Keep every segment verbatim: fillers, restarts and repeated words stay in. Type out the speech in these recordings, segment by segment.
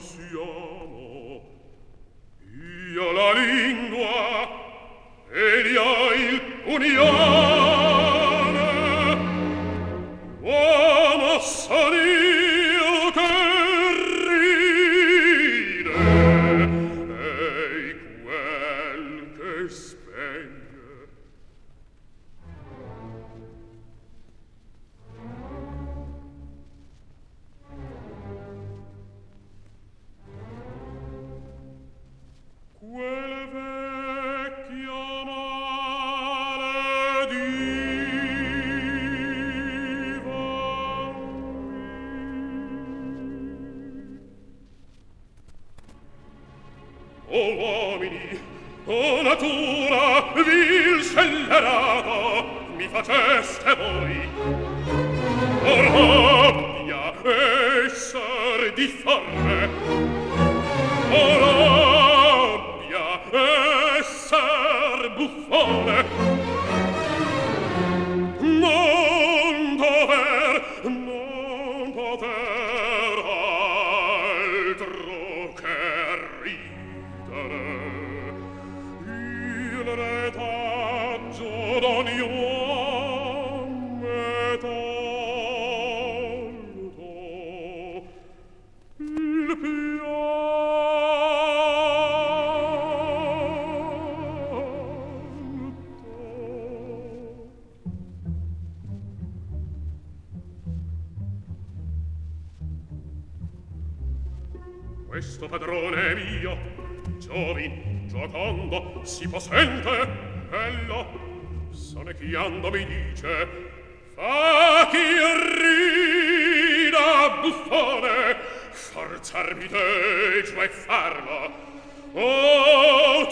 siamo. Io la lingua ed io il unione. Uomo son io che ride e quel che spegne. Quel vecchio O uomini, o natura vil scellerata, mi faceste voi. O rabbia esser difforme, o rabbia esser buffone. Non dover, non dover altro che il retaggio d'ogni uom è tolto, il pianto. Questo padrone mio, giovin, giocondo, si possente, bello, sonecchiando mi dice: fa chi rida, buffone, forzarmi deggio e farlo. Oh,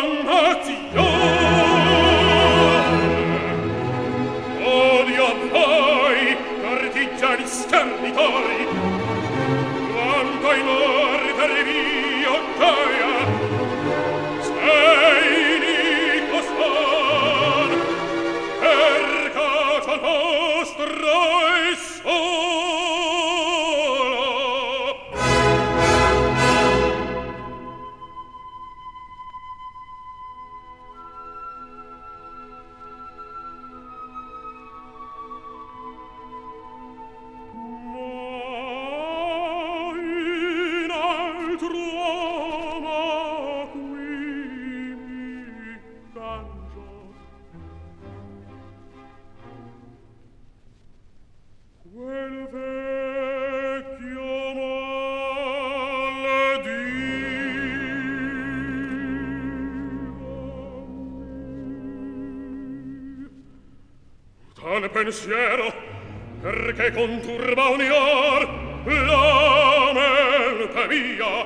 dannazione! Odio a voi, partigiani schernitori, quanto in ordine mio gioia, sei dico son, per causa nostra e solo. Pensiero perché conturba ogni or la mente mia,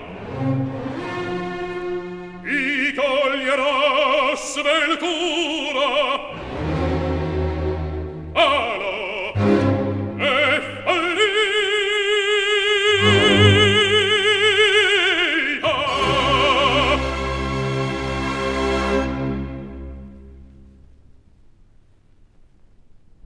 i coglierò sventura